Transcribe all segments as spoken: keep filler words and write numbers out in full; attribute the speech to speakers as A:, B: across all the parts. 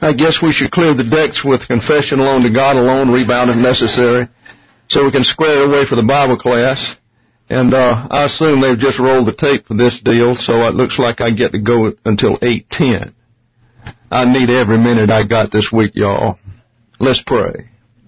A: I guess we should clear the decks with confession alone to God alone, rebound if necessary, so we can square away for the Bible class. And uh, I assume they've just rolled the tape for this deal, so it looks like I get to go until eight ten. I need every minute I got this week, y'all. Let's pray.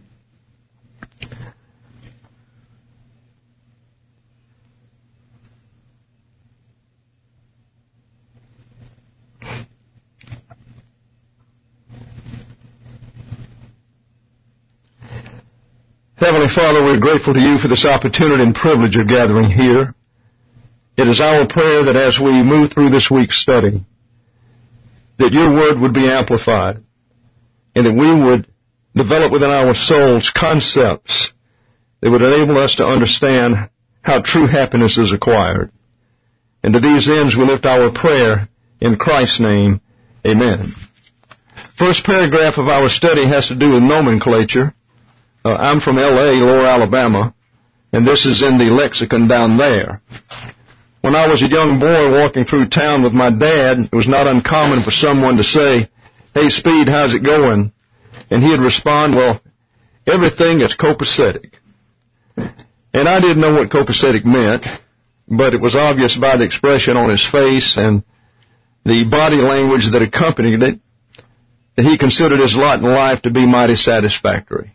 A: Heavenly Father, we're grateful to you for this opportunity and privilege of gathering here. It is our prayer that as we move through this week's study, that your word would be amplified, and that we would develop within our souls concepts that would enable us to understand how true happiness is acquired. And to these ends we lift our prayer in Christ's name. Amen. First paragraph of our study has to do with nomenclature. Uh, I'm from L A, Lower Alabama, and this is in the lexicon down there. When I was a young boy walking through town with my dad, it was not uncommon for someone to say, "Hey, Speed, how's it going?" And he'd respond, "Well, everything is copacetic." And I didn't know what copacetic meant, but it was obvious by the expression on his face and the body language that accompanied it that he considered his lot in life to be mighty satisfactory.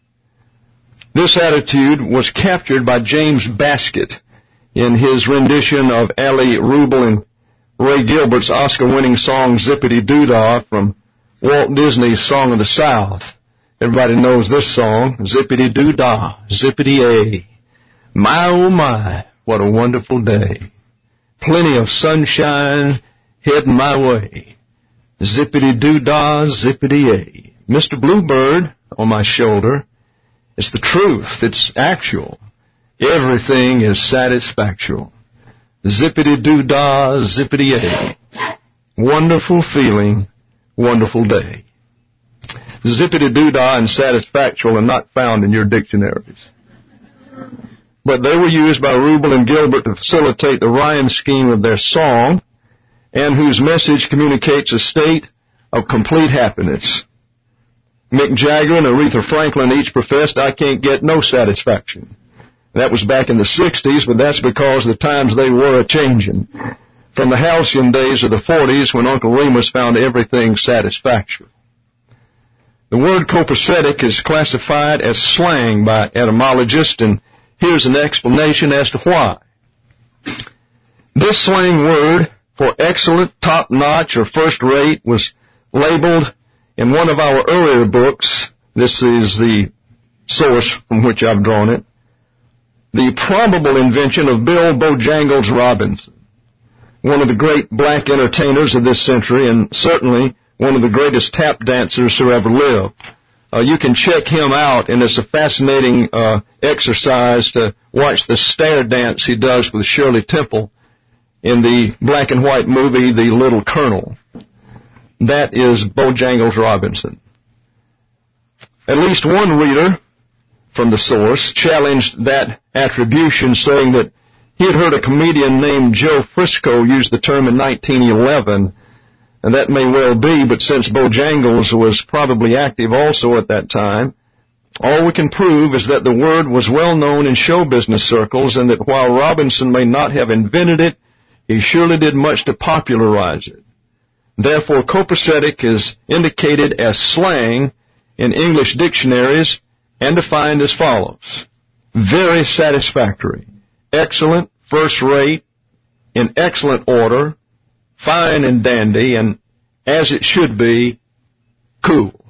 A: This attitude was captured by James Baskett in his rendition of Ali Rubel and Ray Gilbert's Oscar-winning song Zippity-Doo-Dah from Walt Disney's Song of the South. Everybody knows this song, Zippity-Doo-Dah, Zippity-A. My, oh my, what a wonderful day. Plenty of sunshine heading my way. Zippity-Doo-Dah, Zippity-A. Mister Bluebird on my shoulder. It's the truth. It's actual. Everything is satisfactual. Zippity-doo-dah, zippity-a. Wonderful feeling, wonderful day. Zippity-doo-dah and satisfactual are not found in your dictionaries. But they were used by Rubel and Gilbert to facilitate the rhyme scheme of their song, and whose message communicates a state of complete happiness. Mick Jagger and Aretha Franklin each professed, "I can't get no satisfaction." That was back in the sixties, but that's because the times they were a-changin'. From the halcyon days of the forties when Uncle Remus found everything satisfactory. The word copacetic is classified as slang by etymologists, and here's an explanation as to why. This slang word for excellent, top-notch, or first-rate was labeled in one of our earlier books. This is the source from which I've drawn it. The probable invention of Bill Bojangles Robinson, one of the great black entertainers of this century, and certainly one of the greatest tap dancers who ever lived. Uh, you can check him out, and it's a fascinating uh, exercise to watch the stare dance he does with Shirley Temple in the black and white movie The Little Colonel. That is Bojangles Robinson. At least one reader from the source challenged that attribution, saying that he had heard a comedian named Joe Frisco use the term in nineteen eleven, and that may well be, but since Bojangles was probably active also at that time, all we can prove is that the word was well known in show business circles, and that while Robinson may not have invented it, he surely did much to popularize it. Therefore, copacetic is indicated as slang in English dictionaries and defined as follows. Very satisfactory, excellent, first-rate, in excellent order, fine and dandy, and as it should be, cool.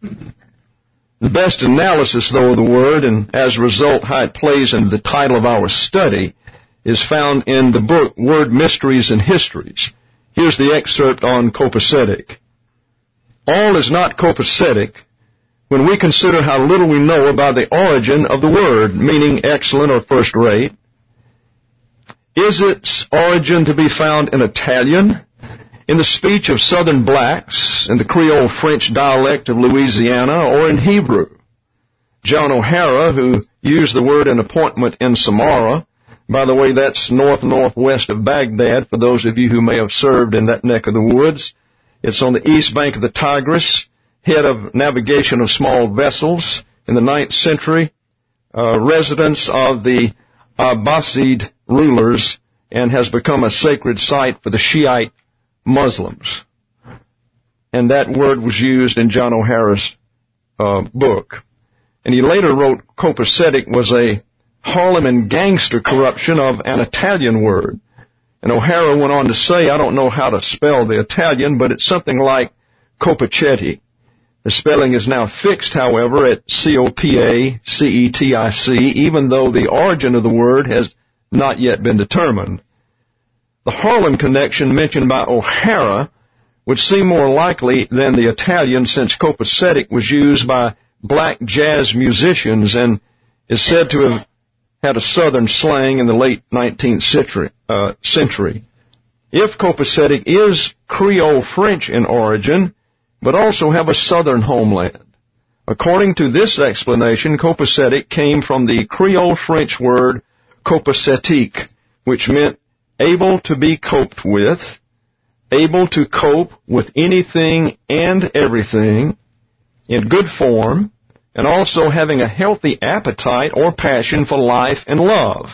A: The best analysis, though, of the word, and as a result how it plays into the title of our study, is found in the book Word Mysteries and Histories. Here's the excerpt on copacetic. All is not copacetic when we consider how little we know about the origin of the word, meaning excellent or first-rate. Is its origin to be found in Italian, in the speech of Southern blacks, in the Creole French dialect of Louisiana, or in Hebrew? John O'Hara, who used the word in appointment in Samara, by the way, that's north-northwest of Baghdad, for those of you who may have served in that neck of the woods. It's on the east bank of the Tigris, head of navigation of small vessels in the ninth century, uh, residence of the Abbasid rulers, and has become a sacred site for the Shiite Muslims. And that word was used in John O'Hara's uh, book. And he later wrote copacetic was a Harlem and gangster corruption of an Italian word. And O'Hara went on to say, I don't know how to spell the Italian, but it's something like copacetti. The spelling is now fixed, however, at C O P A C E T I C, even though the origin of the word has not yet been determined. The Harlem connection mentioned by O'Hara would seem more likely than the Italian, since copacetic was used by black jazz musicians and is said to have had a southern slang in the late nineteenth century. Uh, century. If copacetic is Creole French in origin, but also have a southern homeland. According to this explanation, copacetic came from the Creole French word copacetique, which meant able to be coped with, able to cope with anything and everything in good form, and also having a healthy appetite or passion for life and love.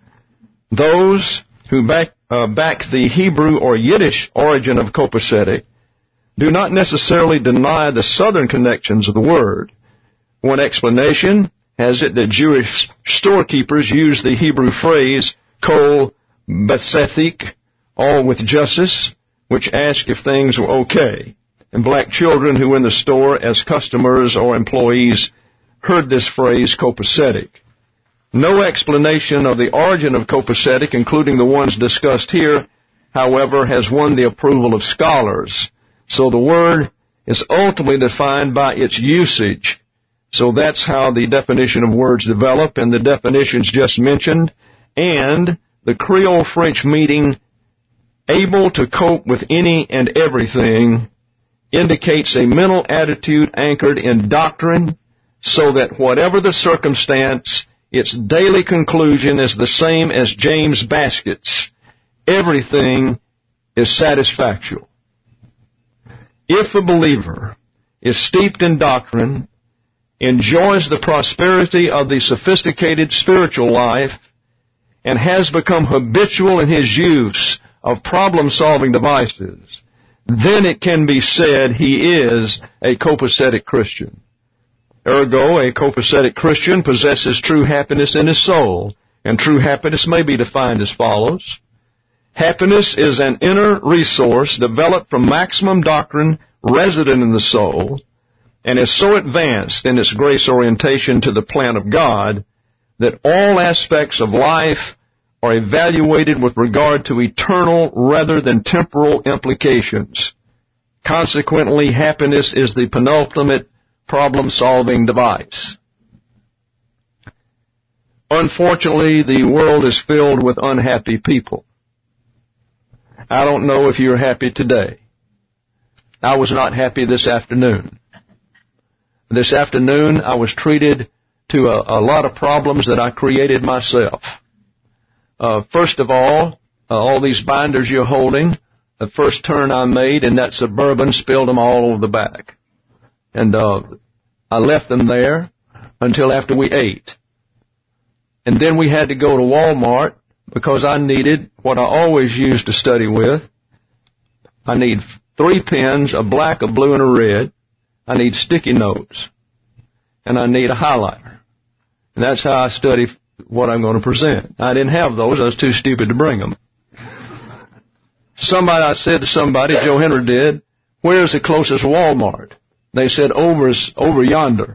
A: Those who back, uh, back the Hebrew or Yiddish origin of copacetic do not necessarily deny the southern connections of the word. One explanation has it that Jewish storekeepers used the Hebrew phrase kol basethik, all with justice, which asked if things were okay. And black children who in the store as customers or employees heard this phrase copacetic. No explanation of the origin of copacetic, including the ones discussed here, however, has won the approval of scholars. So the word is ultimately defined by its usage. So that's how the definition of words develop, and the definitions just mentioned, and the Creole French meaning able to cope with any and everything indicates a mental attitude anchored in doctrine, so that whatever the circumstance, its daily conclusion is the same as James Baskett's: everything is satisfactual. If a believer is steeped in doctrine, enjoys the prosperity of the sophisticated spiritual life, and has become habitual in his use of problem-solving devices, then it can be said he is a copacetic Christian. Ergo, a copacetic Christian possesses true happiness in his soul, and true happiness may be defined as follows. Happiness is an inner resource developed from maximum doctrine resident in the soul, and is so advanced in its grace orientation to the plan of God that all aspects of life are evaluated with regard to eternal rather than temporal implications. Consequently, happiness is the penultimate problem-solving device. Unfortunately, the world is filled with unhappy people. I don't know if you're happy today. I was not happy this afternoon. This afternoon, I was treated to a, a lot of problems that I created myself. Uh, first of all, uh, all these binders you're holding, the first turn I made in that Suburban spilled them all over the back. And uh, I left them there until after we ate. And then we had to go to Walmart because I needed what I always used to study with. I need three pens, a black, a blue, and a red. I need sticky notes. And I need a highlighter. And that's how I study what I'm going to present. I didn't have those. I was too stupid to bring them. Somebody, I said to somebody, Joe Henry did, where's the closest Walmart? They said, over, over yonder.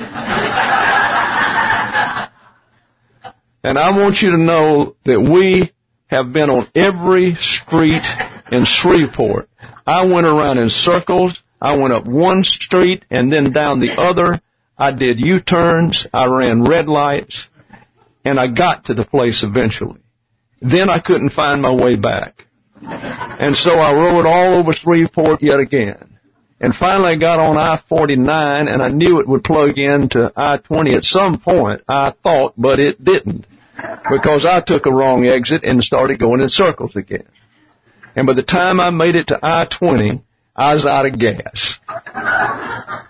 A: And I want you to know that we have been on every street in Shreveport. I went around in circles. I went up one street and then down the other. I did U-turns. I ran red lights. And I got to the place eventually. Then I couldn't find my way back. And so I rode all over Shreveport yet again. And finally I got on I forty-nine, and I knew it would plug into I twenty at some point, I thought, but it didn't. Because I took a wrong exit and started going in circles again. And by the time I made it to I twenty, I was out of gas.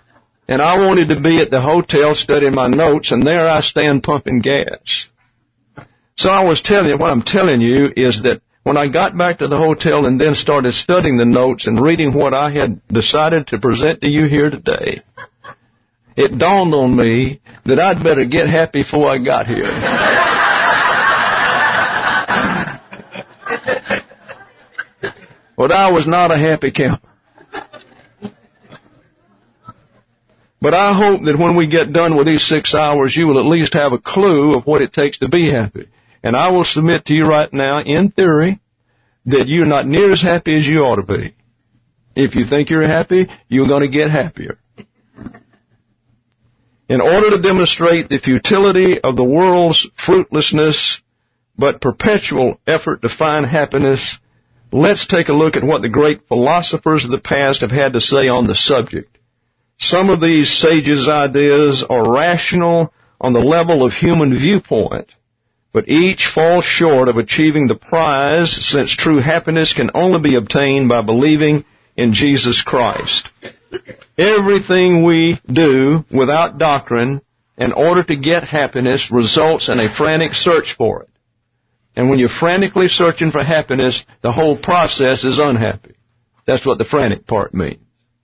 A: And I wanted to be at the hotel studying my notes, and there I stand pumping gas. So I was telling you, what I'm telling you is that when I got back to the hotel and then started studying the notes and reading what I had decided to present to you here today, it dawned on me that I'd better get happy before I got here. But I was not a happy camper. But I hope that when we get done with these six hours, you will at least have a clue of what it takes to be happy. And I will submit to you right now, in theory, that you're not near as happy as you ought to be. If you think you're happy, you're going to get happier. In order to demonstrate the futility of the world's fruitlessness but perpetual effort to find happiness, let's take a look at what the great philosophers of the past have had to say on the subject. Some of these sages' ideas are rational on the level of human viewpoint, but each falls short of achieving the prize, since true happiness can only be obtained by believing in Jesus Christ. Everything we do without doctrine in order to get happiness results in a frantic search for it. And when you're frantically searching for happiness, the whole process is unhappy. That's what the frantic part means.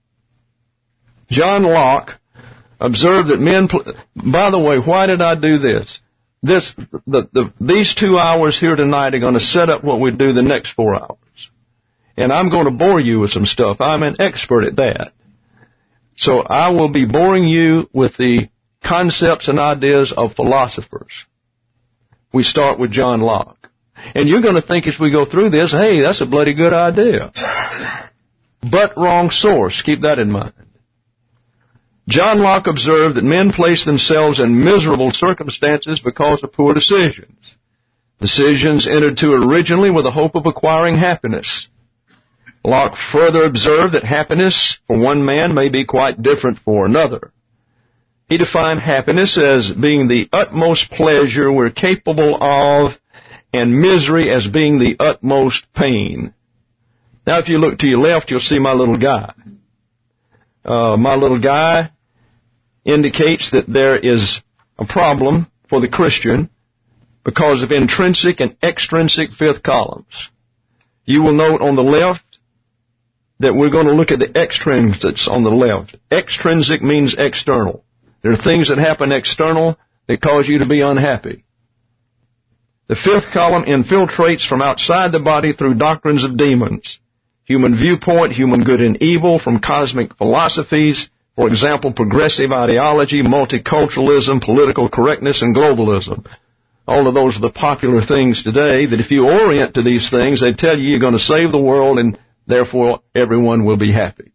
A: John Locke observed that men... Pl- By the way, why did I do this? This, the, the, these two hours here tonight are going to set up what we do the next four hours. And I'm going to bore you with some stuff. I'm an expert at that. So I will be boring you with the concepts and ideas of philosophers. We start with John Locke. And you're going to think as we go through this, hey, that's a bloody good idea. But wrong source. Keep that in mind. John Locke observed that men place themselves in miserable circumstances because of poor decisions. Decisions entered to originally with the hope of acquiring happiness. Locke further observed that happiness for one man may be quite different for another. He defined happiness as being the utmost pleasure we're capable of, and misery as being the utmost pain. Now, if you look to your left, you'll see my little guy. Uh, my little guy indicates that there is a problem for the Christian because of intrinsic and extrinsic fifth columns. You will note on the left that we're going to look at the extrinsics on the left. Extrinsic means external. There are things that happen external that cause you to be unhappy. The fifth column infiltrates from outside the body through doctrines of demons, human viewpoint, human good and evil, from cosmic philosophies, for example, progressive ideology, multiculturalism, political correctness, and globalism. All of those are the popular things today that if you orient to these things, they tell you you're going to save the world and therefore everyone will be happy.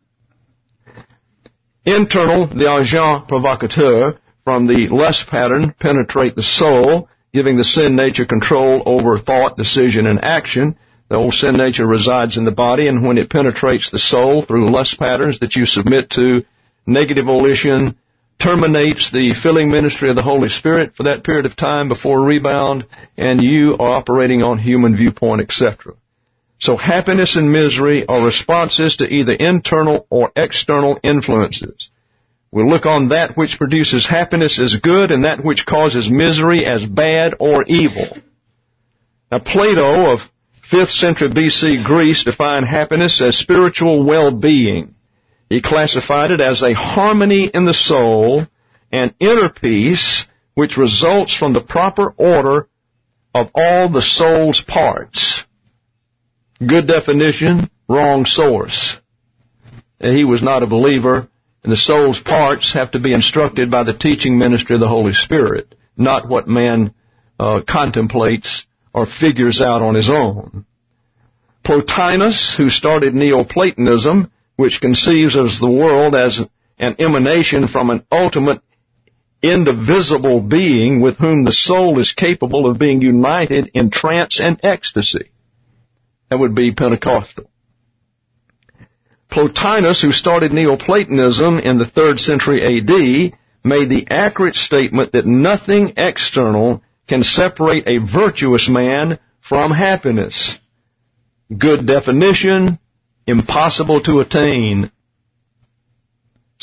A: Internal, the agent provocateur, from the lust pattern, penetrate the soul, giving the sin nature control over thought, decision, and action. The old sin nature resides in the body, and when it penetrates the soul through lust patterns that you submit to, negative volition terminates the filling ministry of the Holy Spirit for that period of time before rebound, and you are operating on human viewpoint, et cetera. So happiness and misery are responses to either internal or external influences. We'll look on that which produces happiness as good and that which causes misery as bad or evil. Now, Plato of fifth century B C Greece defined happiness as spiritual well-being. He classified it as a harmony in the soul and inner peace which results from the proper order of all the soul's parts. Good definition, wrong source. He was not a believer, and the soul's parts have to be instructed by the teaching ministry of the Holy Spirit, not what man uh, contemplates or figures out on his own. Plotinus, who started Neoplatonism, which conceives of the world as an emanation from an ultimate indivisible being with whom the soul is capable of being united in trance and ecstasy. That would be Pentecostal. Plotinus, who started Neoplatonism in the third century A D, made the accurate statement that nothing external can separate a virtuous man from happiness. Good definition, impossible to attain.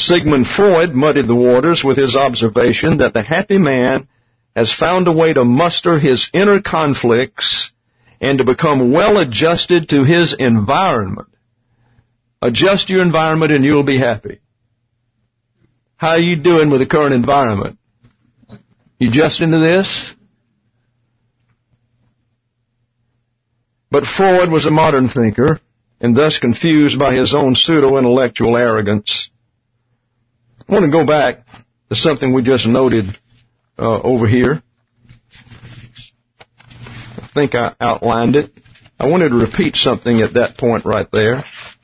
A: Sigmund Freud muddied the waters with his observation that the happy man has found a way to muster his inner conflicts and to become well adjusted to his environment. Adjust your environment and you'll be happy. How are you doing with the current environment? You adjusting to this? But Freud was a modern thinker and thus confused by his own pseudo-intellectual arrogance. I want to go back to something we just noted uh, over here. I think I outlined it. I wanted to repeat something at that point right there.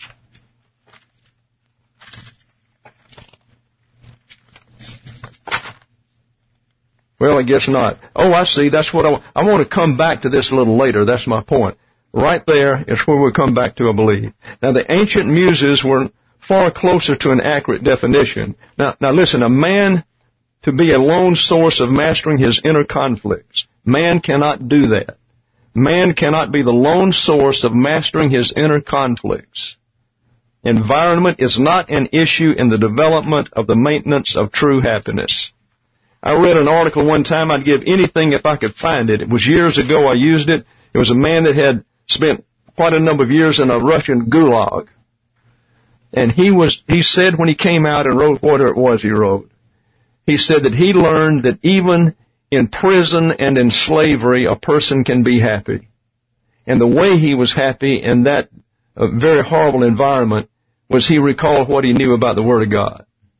A: Well, I guess not. Oh, I see. That's what I want. I want to come back to this a little later. That's my point. Right there is where we'll come back to, I believe. Now, the ancient muses were far closer to an accurate definition. Now, now listen, a man to be a lone source of mastering his inner conflicts. Man cannot do that. Man cannot be the lone source of mastering his inner conflicts. Environment is not an issue in the development of the maintenance of true happiness. I read an article one time. I'd give anything if I could find it. It was years ago I used it. It was a man that had spent quite a number of years in a Russian gulag. And he was, he said when he came out and wrote whatever it was he wrote, he said that he learned that even in prison and in slavery, a person can be happy. And the way he was happy in that uh, very horrible environment was he recalled what he knew about the Word of God.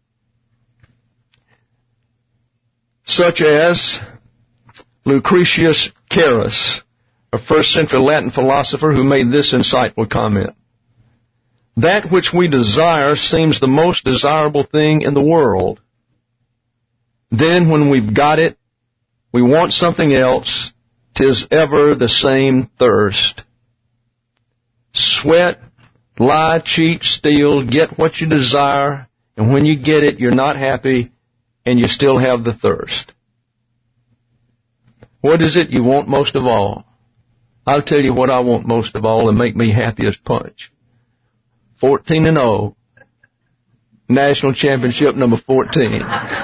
A: Such as Lucretius Carus, a first century Latin philosopher who made this insightful comment. That which we desire seems the most desirable thing in the world. Then when we've got it, we want something else. 'Tis ever the same thirst. Sweat, lie, cheat, steal, get what you desire, and when you get it, you're not happy, and you still have the thirst. What is it you want most of all? I'll tell you what I want most of all and make me happy as punch. fourteen and oh. National championship number fourteen.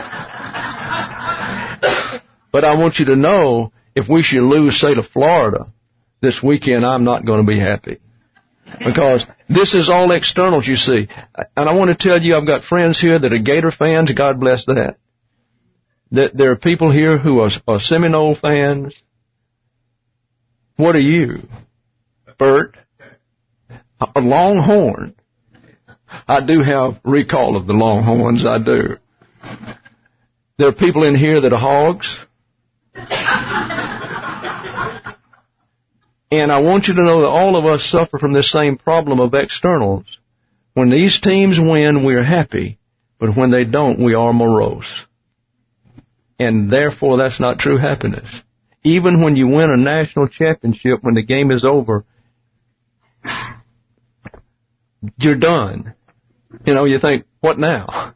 A: But I want you to know, if we should lose, say, to Florida this weekend, I'm not going to be happy. Because this is all externals, you see. And I want to tell you, I've got friends here that are Gator fans. God bless that. That there are people here who are, are Seminole fans. What are you? Bert? A Longhorn. I do have recall of the Longhorns, I do. There are people in here that are hogs. And I want you to know that all of us suffer from this same problem of externals. When these teams win, we're happy. But when they don't, we are morose. And therefore, that's not true happiness. Even when you win a national championship, when the game is over, you're done. You know, you think, what now?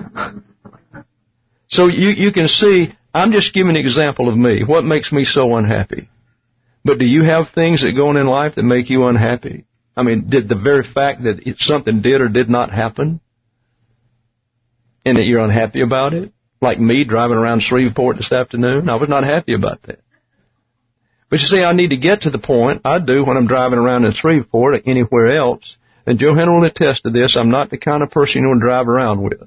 A: So you, you can see, I'm just giving an example of me. What makes me so unhappy? But do you have things that go on in life that make you unhappy? I mean, did the very fact that it, something did or did not happen, and that you're unhappy about it? Like me driving around Shreveport this afternoon, I was not happy about that. But you see, I need to get to the point, I do when I'm driving around in Shreveport or anywhere else, and Johanna will attest to this, I'm not the kind of person you want to drive around with.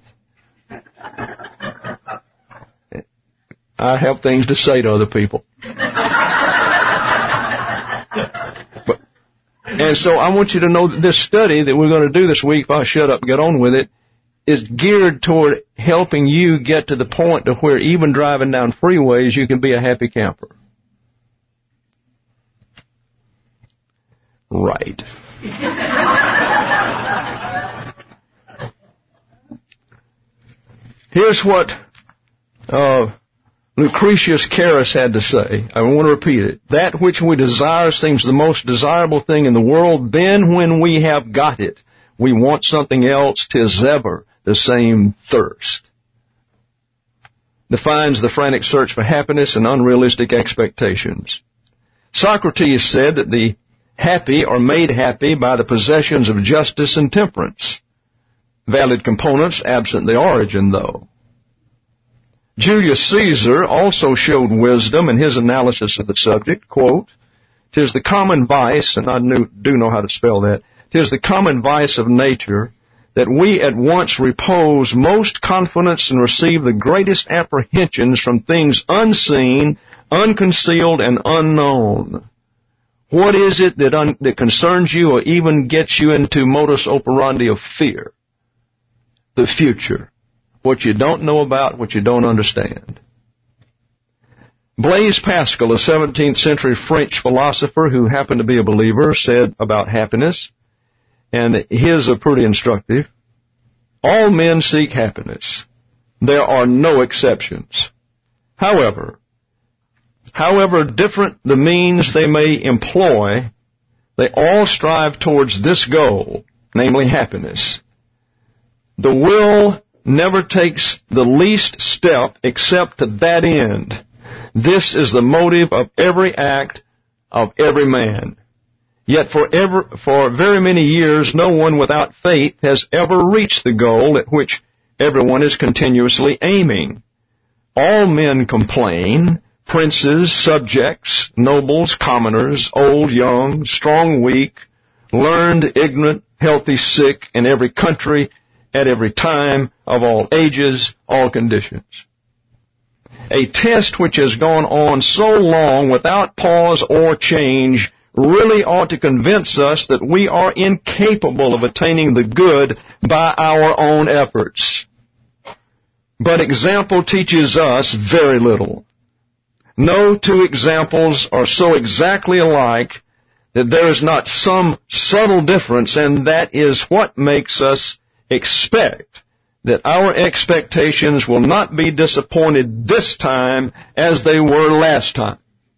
A: I have things to say to other people. But, and so I want you to know that this study that we're going to do this week, if I shut up and get on with it, is geared toward helping you get to the point to where even driving down freeways, you can be a happy camper. Right. Here's what uh, Lucretius Carus had to say. I want to repeat it. That which we desire seems the most desirable thing in the world. Then when we have got it, we want something else. 'Tis ever the same thirst. Defines the frantic search for happiness and unrealistic expectations. Socrates said that the happy are made happy by the possessions of justice and temperance. valid components, absent the origin, though. Julius Caesar also showed wisdom in his analysis of the subject. Quote, "'Tis the common vice," and I knew, do know how to spell that, "'tis the common vice of nature that we at once repose most confidence and receive the greatest apprehensions from things unseen, unconcealed, and unknown." What is it that, un- that concerns you or even gets you into modus operandi of fear? The future. What you don't know about, what you don't understand. Blaise Pascal, a seventeenth century French philosopher who happened to be a believer, said about happiness, and his are pretty instructive, "All men seek happiness. There are no exceptions. However, however different the means they may employ, they all strive towards this goal, namely happiness. The will never takes the least step except to that end. This is the motive of every act of every man. Yet for ever, for very many years, no one without faith has ever reached the goal at which everyone is continuously aiming. All men complain, princes, subjects, nobles, commoners, old, young, strong, weak, learned, ignorant, healthy, sick, in every country, at every time, of all ages, all conditions. A test which has gone on so long without pause or change really ought to convince us that we are incapable of attaining the good by our own efforts. But example teaches us very little. No two examples are so exactly alike that there is not some subtle difference, and that is what makes us expect that our expectations will not be disappointed this time as they were last time.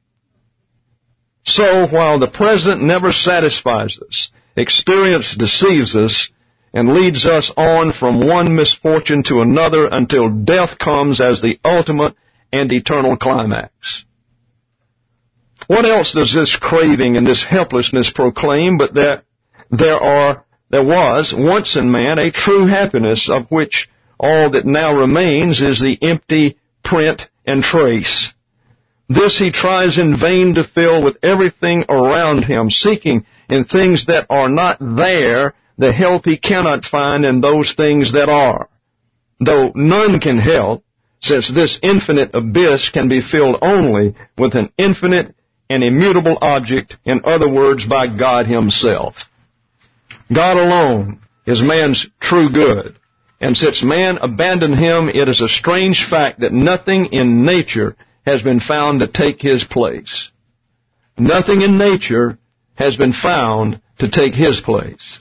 A: So while the present never satisfies us, experience deceives us and leads us on from one misfortune to another until death comes as the ultimate and eternal climax. What else does this craving and this helplessness proclaim but that there are, there was once in man a true happiness, of which all that now remains is the empty print and trace. This he tries in vain to fill with everything around him, seeking in things that are not there the help he cannot find in those things that are, though none can help, since this infinite abyss can be filled only with an infinite and immutable object, in other words, by God himself. God alone is man's true good, and since man abandoned him, it is a strange fact that nothing in nature has been found to take his place. Nothing in nature has been found to take his place.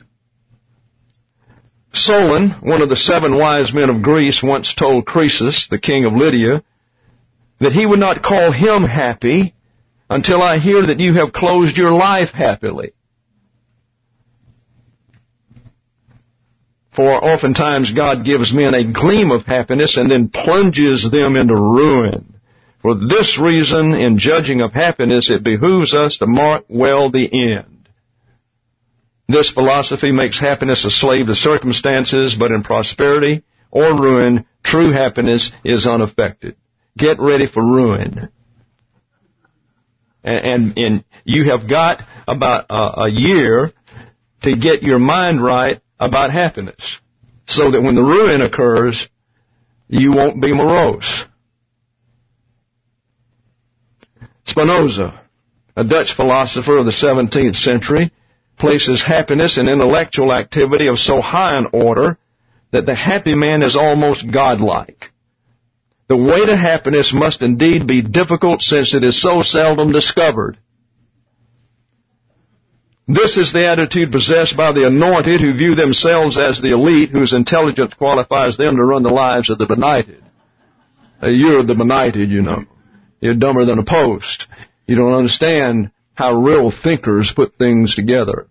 A: Solon, one of the seven wise men of Greece, once told Croesus, the king of Lydia, that he would not call him happy until I hear that you have closed your life happily. For oftentimes God gives men a gleam of happiness and then plunges them into ruin. For this reason, in judging of happiness, it behooves us to mark well the end. This philosophy makes happiness a slave to circumstances, but in prosperity or ruin, true happiness is unaffected. Get ready for ruin. And, and, and you have got about a, a year to get your mind right about happiness, so that when the ruin occurs, you won't be morose. Spinoza, a Dutch philosopher of the seventeenth century, places happiness and intellectual activity of so high an order that the happy man is almost godlike. The way to happiness must indeed be difficult, since it is so seldom discovered. This is the attitude possessed by the anointed, who view themselves as the elite, whose intelligence qualifies them to run the lives of the benighted. Uh, you're the benighted, you know. You're dumber than a post. You don't understand how real thinkers put things together.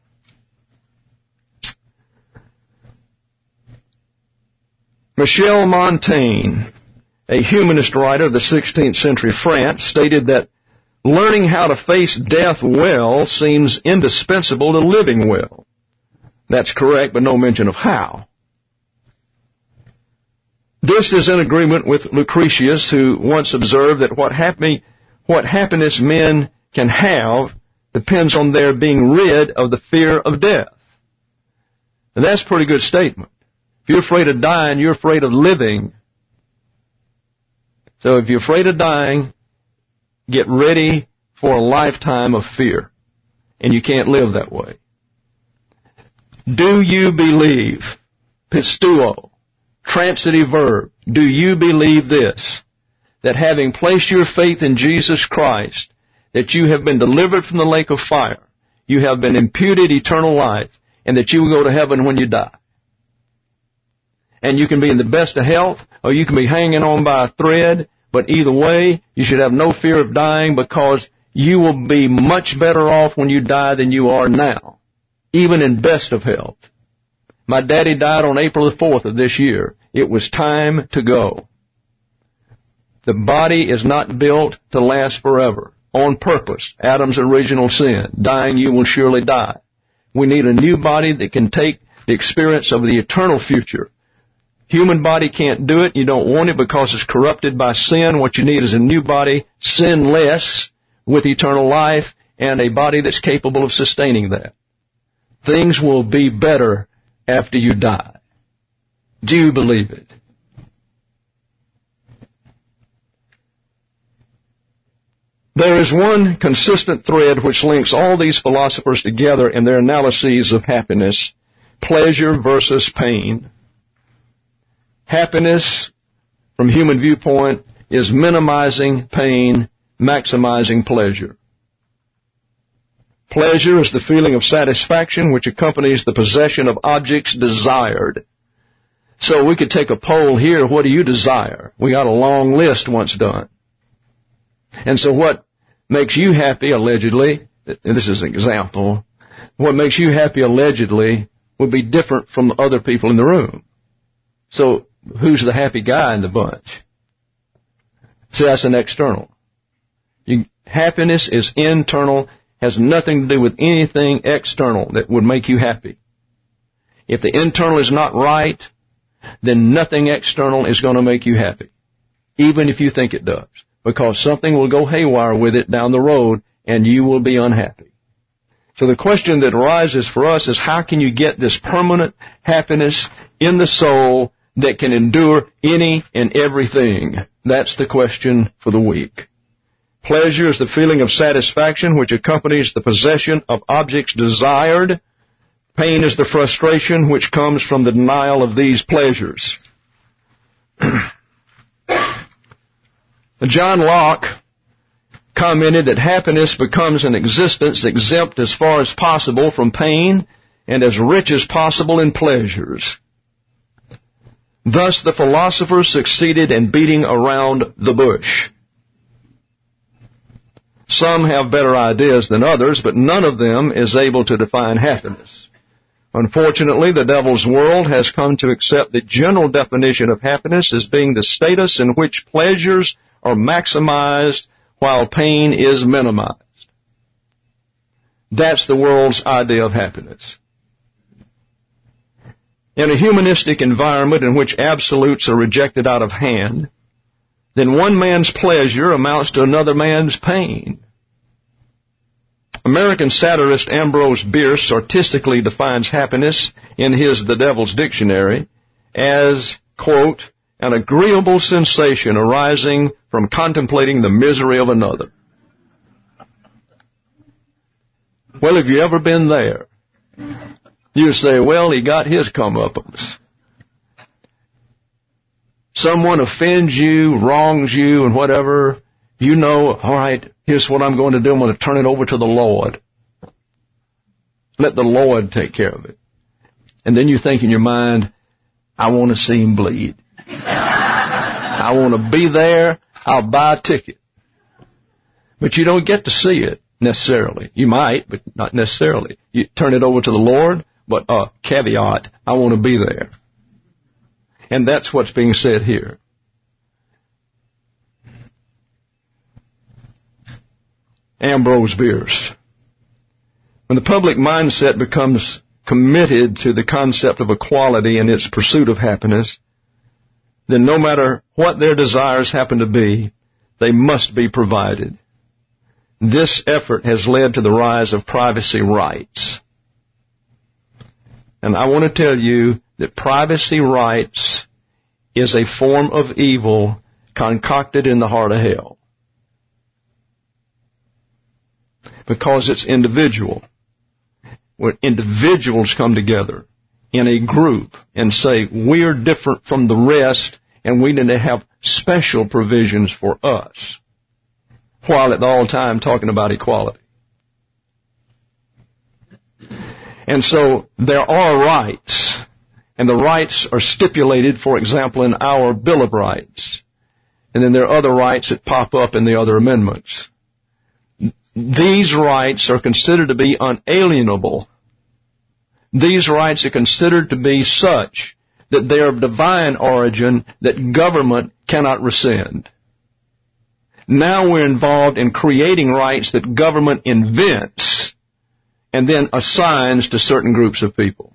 A: Michel Montaigne, a humanist writer of the sixteenth century France, stated that learning how to face death well seems indispensable to living well. That's correct, but no mention of how. This is in agreement with Lucretius, who once observed that what, happy, what happiness men can have depends on their being rid of the fear of death. And that's a pretty good statement. If you're afraid of dying, you're afraid of living. So if you're afraid of dying, get ready for a lifetime of fear. And you can't live that way. Do you believe? Pistuo. Transitive verb. Do you believe this? That having placed your faith in Jesus Christ, that you have been delivered from the lake of fire, you have been imputed eternal life, and that you will go to heaven when you die. And you can be in the best of health, or you can be hanging on by a thread, but either way, you should have no fear of dying, because you will be much better off when you die than you are now, even in best of health. My daddy died on April the fourth of this year. It was time to go. The body is not built to last forever. On purpose. Adam's original sin. Dying, you will surely die. We need a new body that can take the experience of the eternal future. Human body can't do it. You don't want it because it's corrupted by sin. What you need is a new body, sinless, with eternal life, and a body that's capable of sustaining that. Things will be better after you die. Do you believe it? There is one consistent thread which links all these philosophers together in their analyses of happiness: pleasure versus pain. Happiness, from human viewpoint, is minimizing pain, maximizing pleasure. Pleasure is the feeling of satisfaction which accompanies the possession of objects desired. So we could take a poll here. What do you desire? We got a long list once done. And so what makes you happy, allegedly, and this is an example, what makes you happy, allegedly, would be different from other people in the room. So who's the happy guy in the bunch? See, that's an external. You, happiness is internal, has nothing to do with anything external that would make you happy. If the internal is not right, then nothing external is going to make you happy, even if you think it does, because something will go haywire with it down the road and you will be unhappy. So the question that arises for us is, how can you get this permanent happiness in the soul that can endure any and everything? That's the question for the week. Pleasure is the feeling of satisfaction which accompanies the possession of objects desired. Pain is the frustration which comes from the denial of these pleasures. John Locke commented that happiness becomes an existence exempt as far as possible from pain and as rich as possible in pleasures. Thus the philosophers succeeded in beating around the bush. Some have better ideas than others, but none of them is able to define happiness. Unfortunately, the devil's world has come to accept the general definition of happiness as being the status in which pleasures are maximized while pain is minimized. That's the world's idea of happiness. In a humanistic environment in which absolutes are rejected out of hand, then one man's pleasure amounts to another man's pain. American satirist Ambrose Bierce artistically defines happiness in his The Devil's Dictionary as, quote, an agreeable sensation arising from contemplating the misery of another. Well, have you ever been there? You say, well, he got his comeuppance. Someone offends you, wrongs you, and whatever, you know, all right, here's what I'm going to do. I'm going to turn it over to the Lord. Let the Lord take care of it. And then you think in your mind, I want to see him bleed. I want to be there. I'll buy a ticket. But you don't get to see it necessarily. You might, but not necessarily. You turn it over to the Lord, but uh, caveat, I want to be there. And that's what's being said here. Ambrose Bierce. When the public mindset becomes committed to the concept of equality in its pursuit of happiness, then no matter what their desires happen to be, they must be provided. This effort has led to the rise of privacy rights. And I want to tell you that privacy rights is a form of evil concocted in the heart of hell. Because it's individual. When individuals come together in a group and say, we're different from the rest and we need to have special provisions for us, while at all time talking about equality. And so there are rights, and the rights are stipulated, for example, in our Bill of Rights. And then there are other rights that pop up in the other amendments. These rights are considered to be unalienable. These rights are considered to be such that they are of divine origin that government cannot rescind. Now we're involved in creating rights that government invents and then assigns to certain groups of people.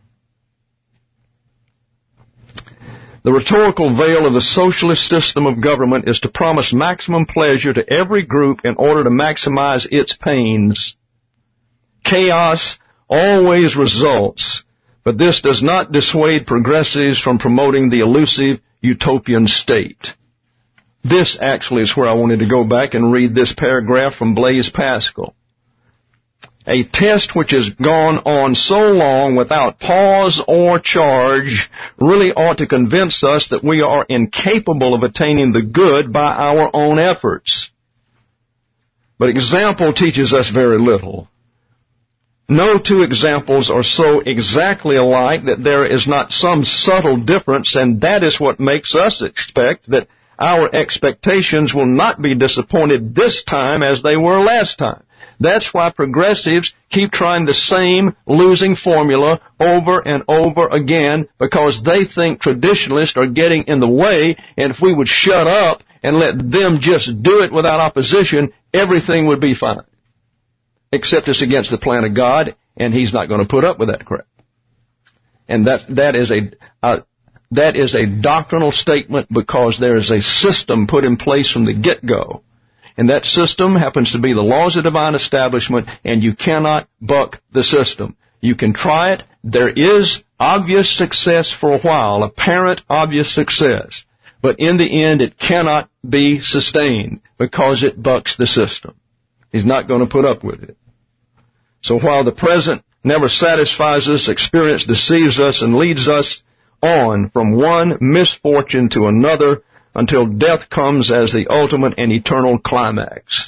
A: The rhetorical veil of the socialist system of government is to promise maximum pleasure to every group in order to maximize its pains. Chaos always results, but this does not dissuade progressives from promoting the elusive utopian state. This actually is where I wanted to go back and read this paragraph from Blaise Pascal. A test which has gone on so long without pause or charge really ought to convince us that we are incapable of attaining the good by our own efforts. But example teaches us very little. No two examples are so exactly alike that there is not some subtle difference, and that is what makes us expect that our expectations will not be disappointed this time as they were last time. That's why progressives keep trying the same losing formula over and over again, because they think traditionalists are getting in the way, and if we would shut up and let them just do it without opposition, everything would be fine. Except it's against the plan of God, and He's not going to put up with that crap. And that that is a uh, that is a doctrinal statement, because there is a system put in place from the get-go. And that system happens to be the laws of divine establishment, and you cannot buck the system. You can try it. There is obvious success for a while, apparent obvious success. But in the end, it cannot be sustained because it bucks the system. He's not going to put up with it. So while the present never satisfies us, experience deceives us and leads us on from one misfortune to another, until death comes as the ultimate and eternal climax.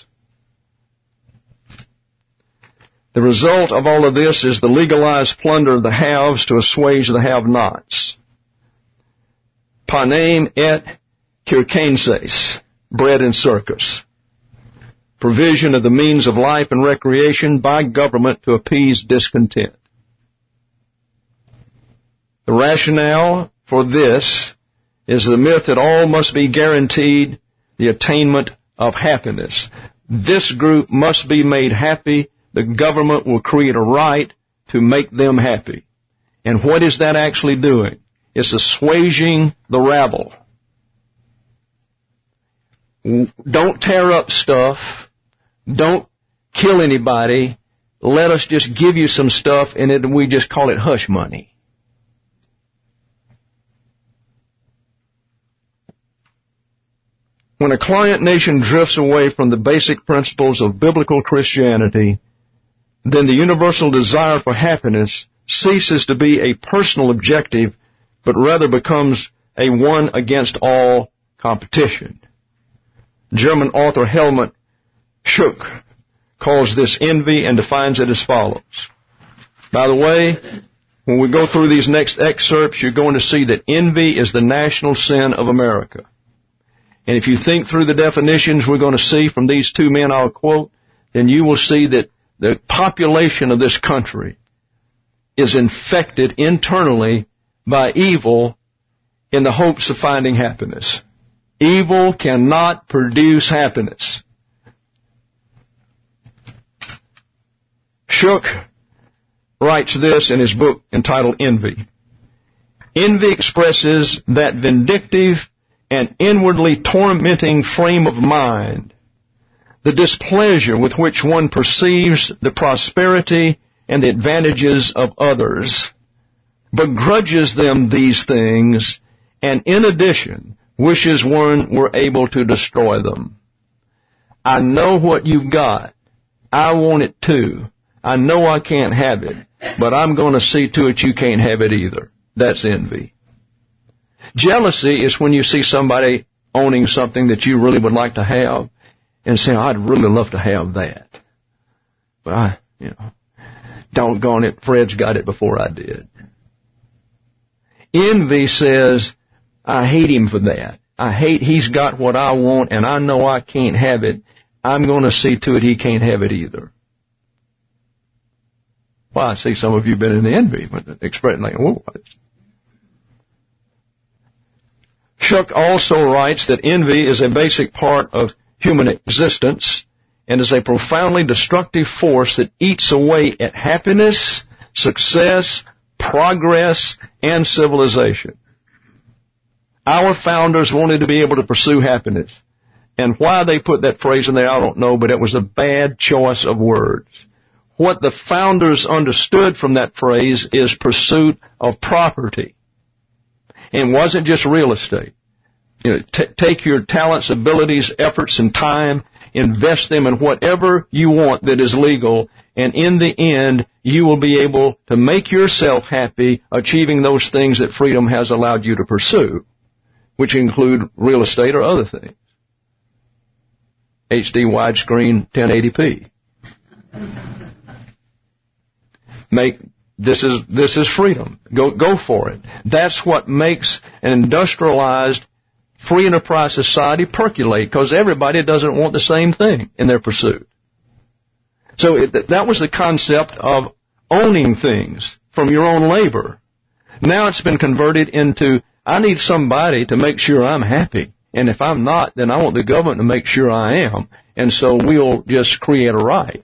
A: The result of all of this is the legalized plunder of the haves to assuage the have-nots. Panem et circenses, bread and circus. Provision of the means of life and recreation by government to appease discontent. The rationale for this is the myth that all must be guaranteed the attainment of happiness. This group must be made happy. The government will create a right to make them happy. And what is that actually doing? It's assuaging the rabble. Don't tear up stuff. Don't kill anybody. Let us just give you some stuff, and it, we just call it hush money. When a client nation drifts away from the basic principles of biblical Christianity, then the universal desire for happiness ceases to be a personal objective, but rather becomes a one against all competition. German author Helmut Schuck calls this envy and defines it as follows. By the way, when we go through these next excerpts, you're going to see that envy is the national sin of America. And if you think through the definitions we're going to see from these two men I'll quote, then you will see that the population of this country is infected internally by evil in the hopes of finding happiness. Evil cannot produce happiness. Schuck writes this in his book entitled Envy. Envy expresses that vindictive, an inwardly tormenting frame of mind, the displeasure with which one perceives the prosperity and the advantages of others, begrudges them these things, and in addition, wishes one were able to destroy them. I know what you've got. I want it too. I know I can't have it, but I'm going to see to it you can't have it either. That's envy. Jealousy is when you see somebody owning something that you really would like to have and say, I'd really love to have that. But I, you know, doggone it, Fred's got it before I did. Envy says, I hate him for that. I hate he's got what I want and I know I can't have it. I'm going to see to it he can't have it either. Well, I see some of you have been in envy, but expressing like, whoa. Shuck also writes that envy is a basic part of human existence and is a profoundly destructive force that eats away at happiness, success, progress, and civilization. Our founders wanted to be able to pursue happiness. And why they put that phrase in there, I don't know, but it was a bad choice of words. What the founders understood from that phrase is pursuit of property. And it wasn't just real estate. You know, t- take your talents, abilities, efforts, and time, invest them in whatever you want that is legal, and in the end, you will be able to make yourself happy achieving those things that freedom has allowed you to pursue, which include real estate or other things. H D widescreen ten eighty p. Make this is this is freedom. Go go for it. That's what makes an industrialized free enterprise society percolate, because everybody doesn't want the same thing in their pursuit. So it, that was the concept of owning things from your own labor. Now it's been converted into, I need somebody to make sure I'm happy. And if I'm not, then I want the government to make sure I am. And so we'll just create a right.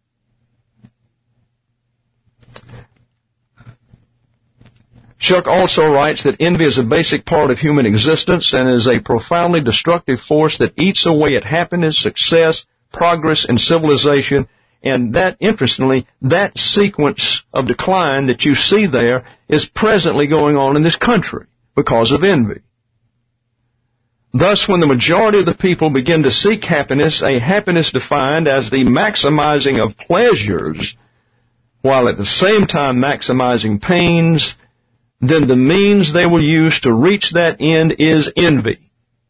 A: Shuck also writes that envy is a basic part of human existence and is a profoundly destructive force that eats away at happiness, success, progress, and civilization. And that, interestingly, that sequence of decline that you see there is presently going on in this country because of envy. Thus, when the majority of the people begin to seek happiness, a happiness defined as the maximizing of pleasures, while at the same time maximizing pains, then the means they will use to reach that end is envy.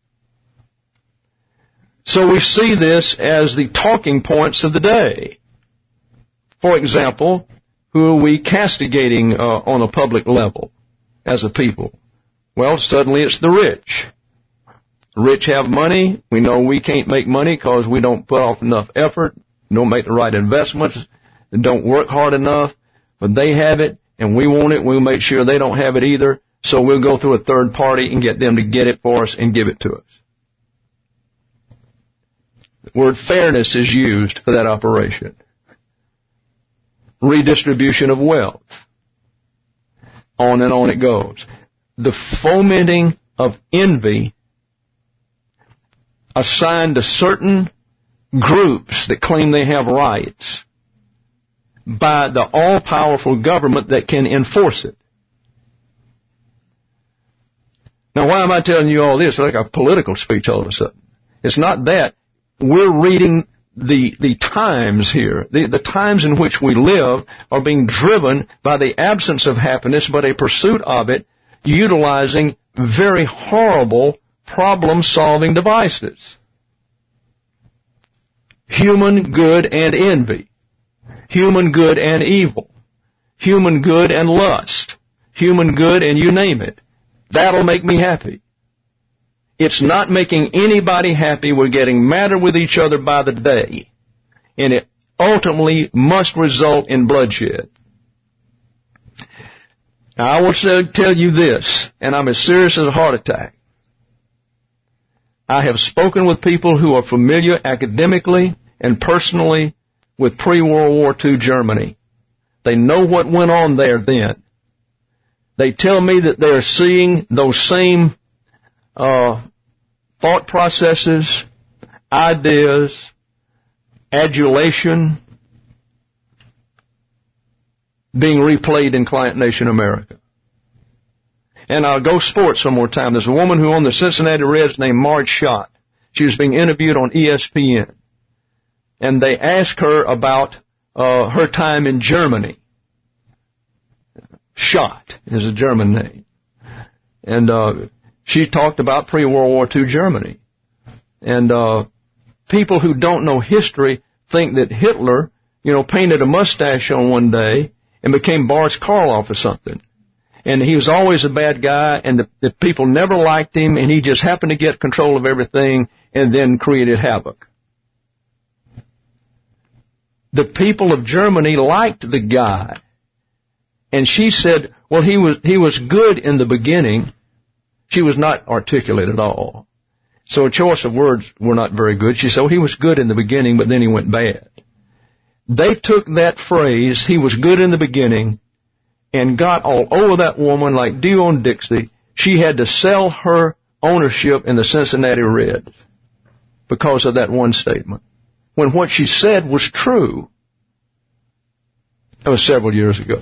A: So we see this as the talking points of the day. For example, who are we castigating uh, on a public level as a people? Well, suddenly it's the rich. The rich have money. We know we can't make money because we don't put off enough effort, don't make the right investments, and don't work hard enough. But they have it, and we want it. We'll make sure they don't have it either. So we'll go through a third party and get them to get it for us and give it to us. The word fairness is used for that operation. Redistribution of wealth. On and on it goes. The fomenting of envy assigned to certain groups that claim they have rights by the all-powerful government that can enforce it. Now, why am I telling you all this? It's like a political speech all of a sudden. It's not that. We're reading the the times here. The, the times in which we live are being driven by the absence of happiness, but a pursuit of it, utilizing very horrible problem-solving devices. Human good and envy. Human good and evil. Human good and lust. Human good and you name it. That'll make me happy. It's not making anybody happy. We're getting madder with each other by the day. And it ultimately must result in bloodshed. Now, I want to tell you this, and I'm as serious as a heart attack. I have spoken with people who are familiar academically and personally with pre-World War Two Germany. They know what went on there then. They tell me that they're seeing those same uh thought processes, ideas, adulation being replayed in Client Nation America. And I'll go sports one more time. There's a woman who owned the Cincinnati Reds named Marge Schott. She was being interviewed on E S P N. And they asked her about uh, her time in Germany. Schott is a German name. And uh, she talked about pre-World War Two Germany. And uh, people who don't know history think that Hitler, you know, painted a mustache on one day and became Boris Karloff or something. And he was always a bad guy, and the, the people never liked him, and he just happened to get control of everything and then created havoc. The people of Germany liked the guy. And she said, well, he was, he was good in the beginning. She was not articulate at all. So her choice of words were not very good. She said, well, he was good in the beginning, but then he went bad. They took that phrase, he was good in the beginning, and got all over that woman like dew on Dixie. She had to sell her ownership in the Cincinnati Reds because of that one statement, when what she said was true. That was several years ago.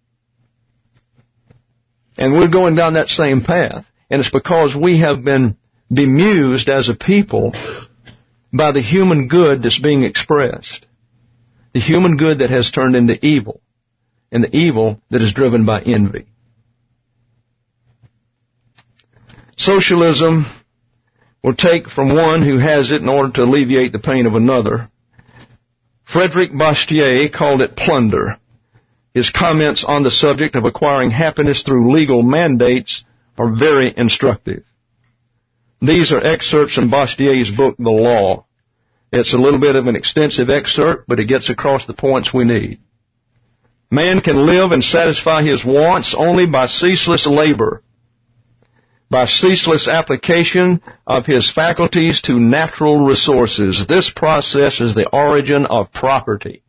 A: And we're going down that same path. And it's because we have been bemused as a people by the human good that's being expressed. The human good that has turned into evil. And the evil that is driven by envy. Socialism will take from one who has it in order to alleviate the pain of another. Frederick Bastiat called it plunder. His comments on the subject of acquiring happiness through legal mandates are very instructive. These are excerpts from Bastiat's book, The Law. It's a little bit of an extensive excerpt, but it gets across the points we need. Man can live and satisfy his wants only by ceaseless labor, by ceaseless application of his faculties to natural resources. This process is the origin of property.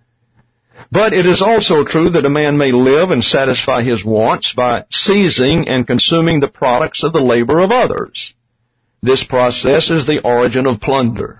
A: But it is also true that a man may live and satisfy his wants by seizing and consuming the products of the labor of others. This process is the origin of plunder.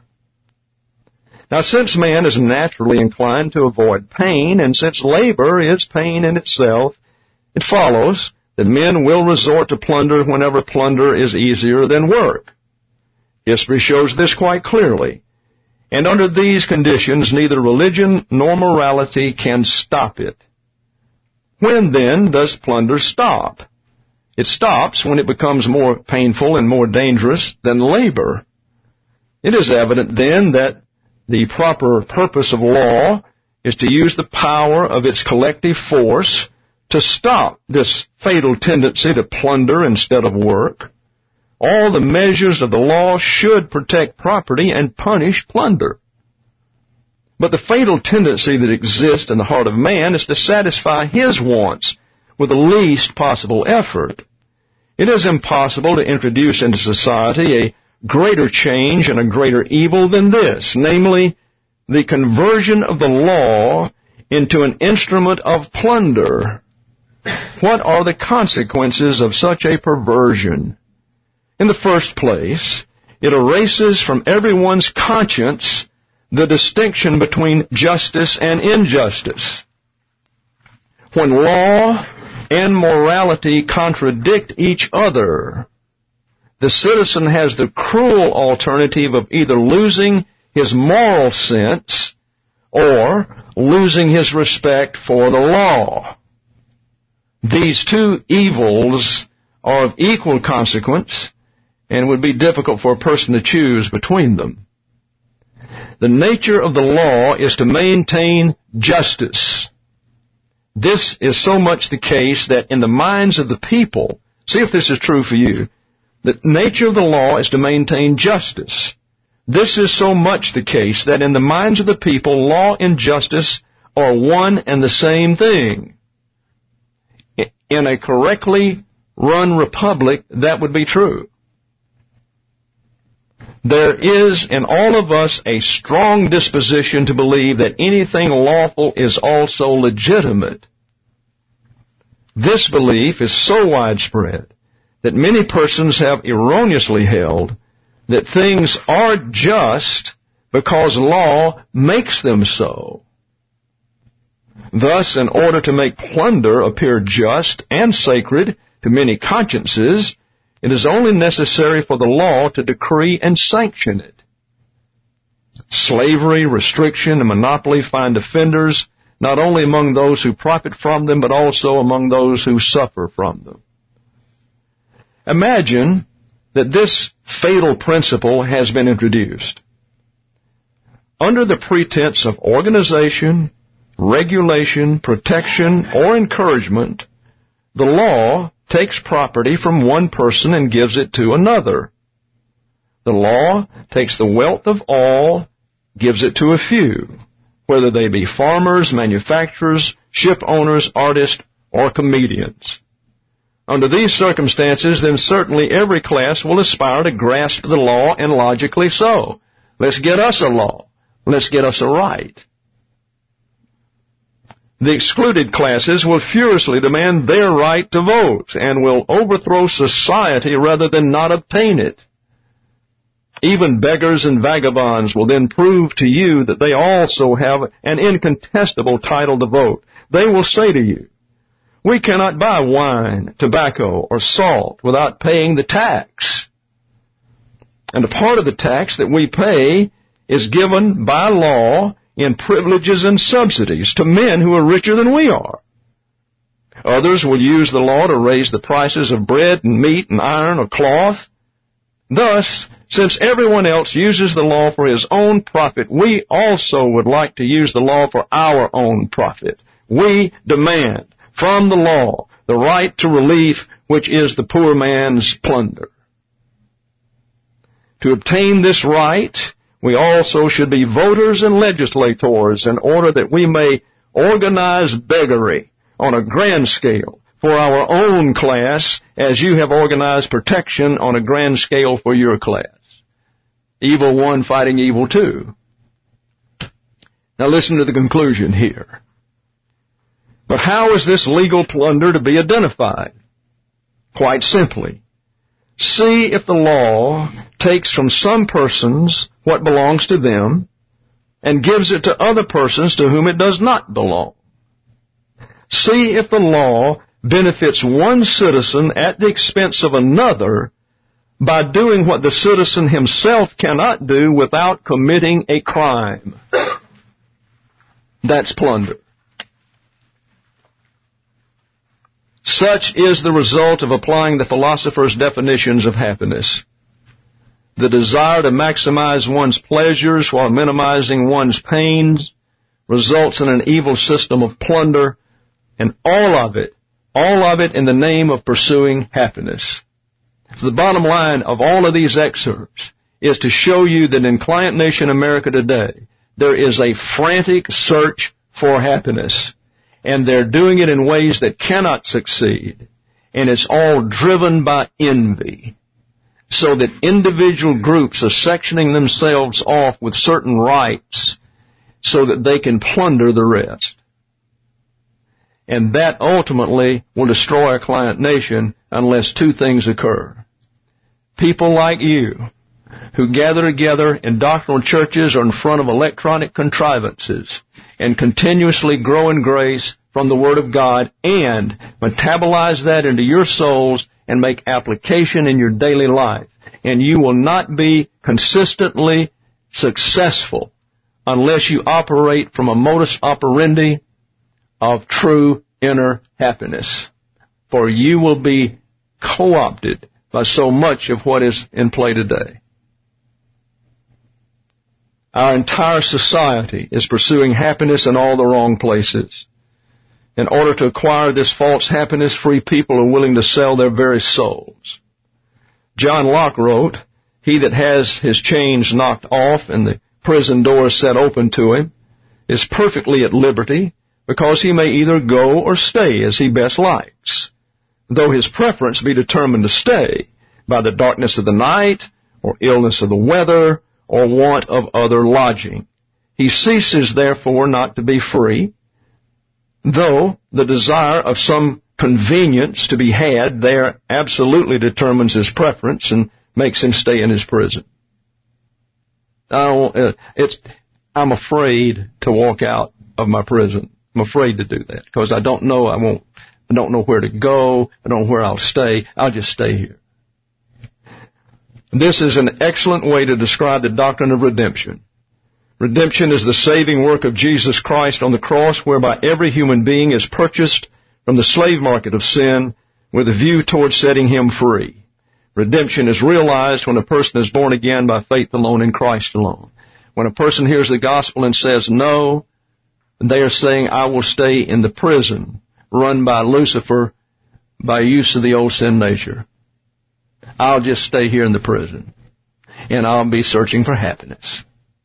A: Now, since man is naturally inclined to avoid pain, and since labor is pain in itself, it follows that men will resort to plunder whenever plunder is easier than work. History shows this quite clearly. And under these conditions, neither religion nor morality can stop it. When, then, does plunder stop? It stops when it becomes more painful and more dangerous than labor. It is evident, then, that the proper purpose of law is to use the power of its collective force to stop this fatal tendency to plunder instead of work. All the measures of the law should protect property and punish plunder. But the fatal tendency that exists in the heart of man is to satisfy his wants with the least possible effort. It is impossible to introduce into society a greater change and a greater evil than this, namely, the conversion of the law into an instrument of plunder. What are the consequences of such a perversion? In the first place, it erases from everyone's conscience the distinction between justice and injustice. When law and morality contradict each other, the citizen has the cruel alternative of either losing his moral sense or losing his respect for the law. These two evils are of equal consequence, and it would be difficult for a person to choose between them. The nature of the law is to maintain justice. This is so much the case that in the minds of the people, see if this is true for you, the nature of the law is to maintain justice. This is so much the case that in the minds of the people, law and justice are one and the same thing. In a correctly run republic, that would be true. There is in all of us a strong disposition to believe that anything lawful is also legitimate. This belief is so widespread that many persons have erroneously held that things are just because law makes them so. Thus, in order to make plunder appear just and sacred to many consciences, it is only necessary for the law to decree and sanction it. Slavery, restriction, and monopoly find offenders not only among those who profit from them, but also among those who suffer from them. Imagine that this fatal principle has been introduced. Under the pretense of organization, regulation, protection, or encouragement, the law takes property from one person and gives it to another. The law takes the wealth of all, gives it to a few, whether they be farmers, manufacturers, ship owners, artists, or comedians. Under these circumstances, then certainly every class will aspire to grasp the law, and logically so. Let's get us a law. Let's get us a right. The excluded classes will furiously demand their right to vote and will overthrow society rather than not obtain it. Even beggars and vagabonds will then prove to you that they also have an incontestable title to vote. They will say to you, we cannot buy wine, tobacco, or salt without paying the tax. And a part of the tax that we pay is given by law in privileges and subsidies to men who are richer than we are. Others will use the law to raise the prices of bread and meat and iron or cloth. Thus, since everyone else uses the law for his own profit, we also would like to use the law for our own profit. We demand from the law the right to relief, which is the poor man's plunder. To obtain this right, we also should be voters and legislators in order that we may organize beggary on a grand scale for our own class, as you have organized protection on a grand scale for your class. Evil one fighting evil two. Now listen to the conclusion here. But how is this legal plunder to be identified? Quite simply, see if the law takes from some persons what belongs to them and gives it to other persons to whom it does not belong. See if the law benefits one citizen at the expense of another by doing what the citizen himself cannot do without committing a crime. That's plunder. Such is the result of applying the philosopher's definitions of happiness. The desire to maximize one's pleasures while minimizing one's pains results in an evil system of plunder, and all of it, all of it in the name of pursuing happiness. So the bottom line of all of these excerpts is to show you that in Client Nation America today, there is a frantic search for happiness. And they're doing it in ways that cannot succeed. And it's all driven by envy. So that individual groups are sectioning themselves off with certain rights so that they can plunder the rest. And that ultimately will destroy a client nation unless two things occur. People like you who gather together in doctrinal churches or in front of electronic contrivances and continuously grow in grace from the Word of God and metabolize that into your souls and make application in your daily life. And you will not be consistently successful unless you operate from a modus operandi of true inner happiness. For you will be co-opted by so much of what is in play today. Our entire society is pursuing happiness in all the wrong places. In order to acquire this false happiness, free people are willing to sell their very souls. John Locke wrote, "He that has his chains knocked off and the prison doors set open to him is perfectly at liberty, because he may either go or stay as he best likes, though his preference be determined to stay by the darkness of the night, or illness of the weather, or want of other lodging. He ceases therefore not to be free, though the desire of some convenience to be had there absolutely determines his preference and makes him stay in his prison." I don't, uh, it's, I'm afraid to walk out of my prison. I'm afraid to do that because I don't know, I won't, I don't know where to go. I don't know where I'll stay. I'll just stay here. This is an excellent way to describe the doctrine of redemption. Redemption is the saving work of Jesus Christ on the cross, whereby every human being is purchased from the slave market of sin with a view towards setting him free. Redemption is realized when a person is born again by faith alone in Christ alone. When a person hears the gospel and says no, they are saying, I will stay in the prison run by Lucifer by use of the old sin nature. I'll just stay here in the prison, and I'll be searching for happiness.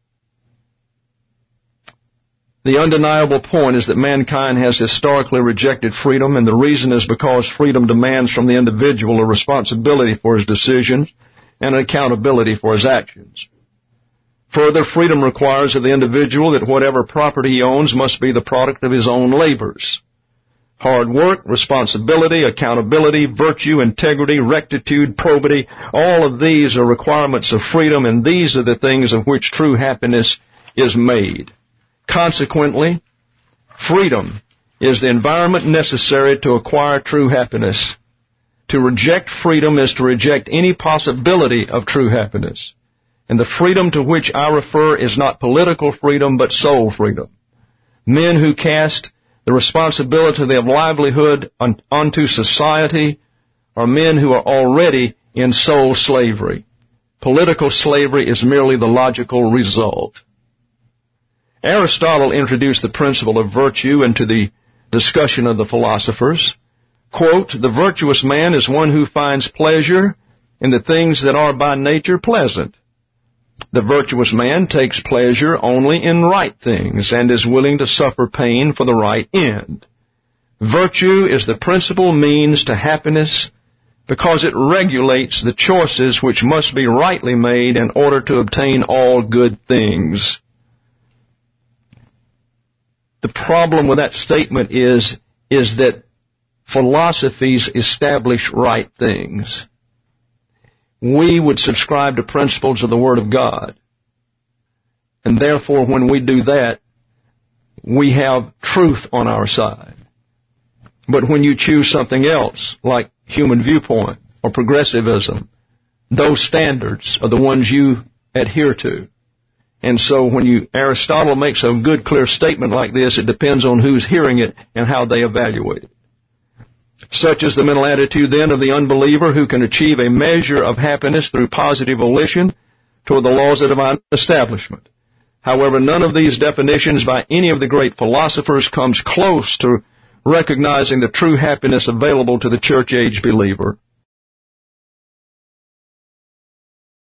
A: The undeniable point is that mankind has historically rejected freedom, and the reason is because freedom demands from the individual a responsibility for his decisions and an accountability for his actions. Further, freedom requires of the individual that whatever property he owns must be the product of his own labors. Hard work, responsibility, accountability, virtue, integrity, rectitude, probity, all of these are requirements of freedom, and these are the things of which true happiness is made. Consequently, freedom is the environment necessary to acquire true happiness. To reject freedom is to reject any possibility of true happiness. And the freedom to which I refer is not political freedom, but soul freedom. Men who cast the responsibility of livelihood on, onto society are men who are already in soul slavery. Political slavery is merely the logical result. Aristotle introduced the principle of virtue into the discussion of the philosophers. Quote, the virtuous man is one who finds pleasure in the things that are by nature pleasant. The virtuous man takes pleasure only in right things and is willing to suffer pain for the right end. Virtue is the principal means to happiness because it regulates the choices which must be rightly made in order to obtain all good things. The problem with that statement is, is that philosophies establish right things. We would subscribe to principles of the Word of God. And therefore, when we do that, we have truth on our side. But when you choose something else, like human viewpoint or progressivism, those standards are the ones you adhere to. And so when you, Aristotle makes a good, clear statement like this, it depends on who's hearing it and how they evaluate it. Such is the mental attitude, then, of the unbeliever who can achieve a measure of happiness through positive volition toward the laws of divine establishment. However, none of these definitions by any of the great philosophers comes close to recognizing the true happiness available to the church-age believer.